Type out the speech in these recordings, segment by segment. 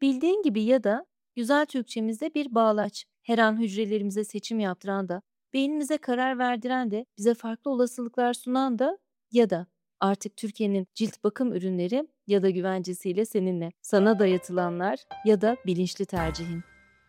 Bildiğin gibi ya da güzel Türkçemizde bir bağlaç. Her an hücrelerimize seçim yaptıran da, beynimize karar verdiren de, bize farklı olasılıklar sunan da ya da artık Türkiye'nin cilt bakım ürünleri ya da güvencesiyle seninle. Sana dayatılanlar ya da bilinçli tercihin.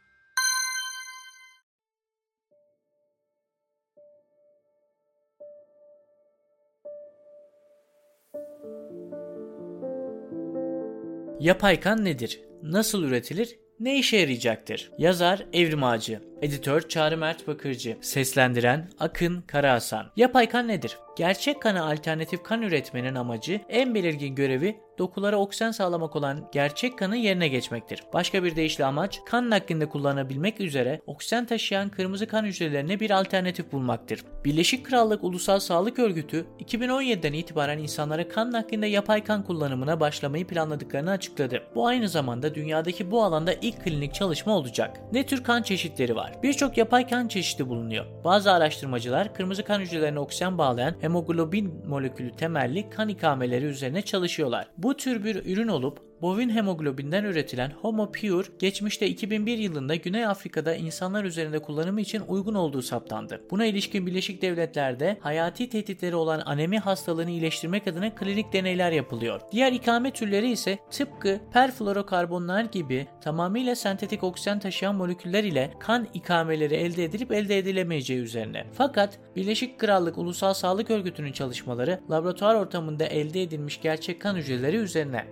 Yapay kan nedir? Nasıl üretilir? Ne işe yarayacaktır? Yazar Evrim Ağacı, editör Çağrı Mert Bakırcı, seslendiren Akın Karahasan. Yapay kan nedir? Gerçek kana alternatif kan üretmenin amacı, en belirgin görevi dokulara oksijen sağlamak olan gerçek kanın yerine geçmektir. Başka bir deyişle amaç, kan naklinde kullanabilmek üzere oksijen taşıyan kırmızı kan hücrelerine bir alternatif bulmaktır. Birleşik Krallık Ulusal Sağlık Örgütü 2017'den itibaren insanlara kan naklinde yapay kan kullanımına başlamayı planladıklarını açıkladı. Bu aynı zamanda dünyadaki bu alanda ilk klinik çalışma olacak. Ne tür kan çeşitleri var? Birçok yapay kan çeşidi bulunuyor. Bazı araştırmacılar kırmızı kan hücrelerine oksijen bağlayan hemoglobin molekülü temelli kan ikameleri üzerine çalışıyorlar. Bu tür bir ürün olup bovin hemoglobinden üretilen Homo Pure geçmişte 2001 yılında Güney Afrika'da insanlar üzerinde kullanımı için uygun olduğu saptandı. Buna ilişkin Birleşik Devletler'de hayati tehditleri olan anemi hastalığını iyileştirmek adına klinik deneyler yapılıyor. Diğer ikame türleri ise tıpkı perfluorokarbonlar gibi tamamıyla sentetik oksijen taşıyan moleküller ile kan ikameleri elde edilip elde edilemeyeceği üzerine. Fakat Birleşik Krallık Ulusal Sağlık Örgütü'nün çalışmaları laboratuvar ortamında elde edilmiş gerçek kan hücreleri üzerine.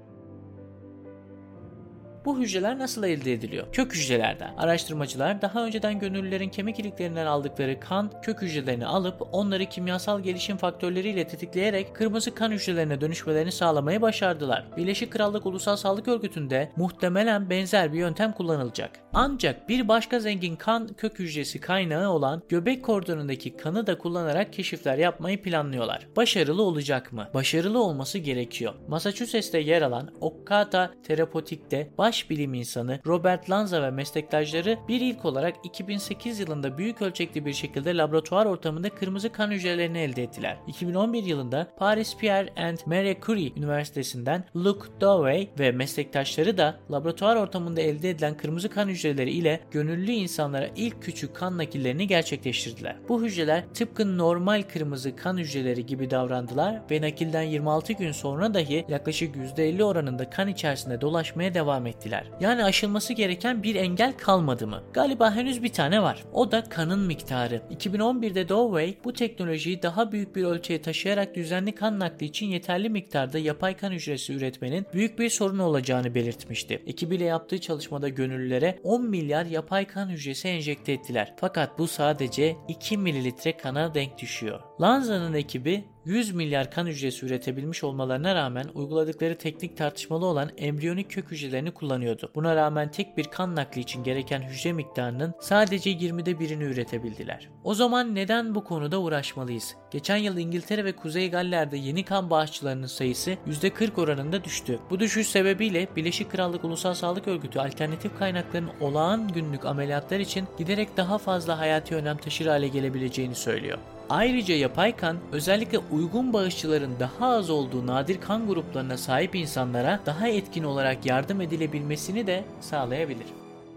Bu hücreler nasıl elde ediliyor? Kök hücrelerden. Araştırmacılar daha önceden gönüllülerin kemik iliklerinden aldıkları kan kök hücrelerini alıp onları kimyasal gelişim faktörleriyle tetikleyerek kırmızı kan hücrelerine dönüşmelerini sağlamayı başardılar. Birleşik Krallık Ulusal Sağlık Örgütü'nde muhtemelen benzer bir yöntem kullanılacak. Ancak bir başka zengin kan kök hücresi kaynağı olan göbek kordonundaki kanı da kullanarak keşifler yapmayı planlıyorlar. Başarılı olacak mı? Başarılı olması gerekiyor. Massachusetts'te yer alan Okata Therapeutic'te baş bilim insanı Robert Lanza ve meslektaşları bir ilk olarak 2008 yılında büyük ölçekli bir şekilde laboratuvar ortamında kırmızı kan hücrelerini elde ettiler. 2011 yılında Paris Pierre and Marie Curie Üniversitesi'nden Luc Dovey ve meslektaşları da laboratuvar ortamında elde edilen kırmızı kan hücreleri ile gönüllü insanlara ilk küçük kan nakillerini gerçekleştirdiler. Bu hücreler tıpkı normal kırmızı kan hücreleri gibi davrandılar ve nakilden 26 gün sonra dahi yaklaşık %50 oranında kan içerisinde dolaşmaya devam ettiler. Yani aşılması gereken bir engel kalmadı mı? Galiba henüz bir tane var. O da kanın miktarı. 2011'de Dovey bu teknolojiyi daha büyük bir ölçüye taşıyarak düzenli kan nakli için yeterli miktarda yapay kan hücresi üretmenin büyük bir sorun olacağını belirtmişti. Ekibiyle yaptığı çalışmada gönüllülere 10 milyar yapay kan hücresi enjekte ettiler. Fakat bu sadece 2 mililitre kana denk düşüyor. Lanza'nın ekibi 100 milyar kan hücresi üretebilmiş olmalarına rağmen uyguladıkları teknik tartışmalı olan embriyonik kök hücrelerini kullanıyordu. Buna rağmen tek bir kan nakli için gereken hücre miktarının sadece 20'de birini üretebildiler. O zaman neden bu konuda uğraşmalıyız? Geçen yıl İngiltere ve Kuzey Galler'de yeni kan bağışçılarının sayısı %40 oranında düştü. Bu düşüş sebebiyle Birleşik Krallık Ulusal Sağlık Örgütü alternatif kaynakların olağan günlük ameliyatlar için giderek daha fazla hayati önem taşır hale gelebileceğini söylüyor. Ayrıca yapay kan özellikle uygun bağışçıların daha az olduğu nadir kan gruplarına sahip insanlara daha etkin olarak yardım edilebilmesini de sağlayabilir.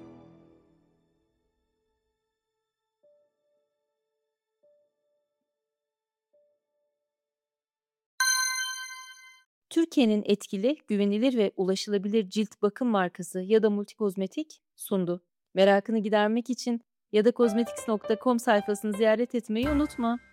Türkiye'nin etkili, güvenilir ve ulaşılabilir cilt bakım markası ya da multikozmetik sundu. Merakını gidermek için ya da cosmetics.com sayfasını ziyaret etmeyi unutma.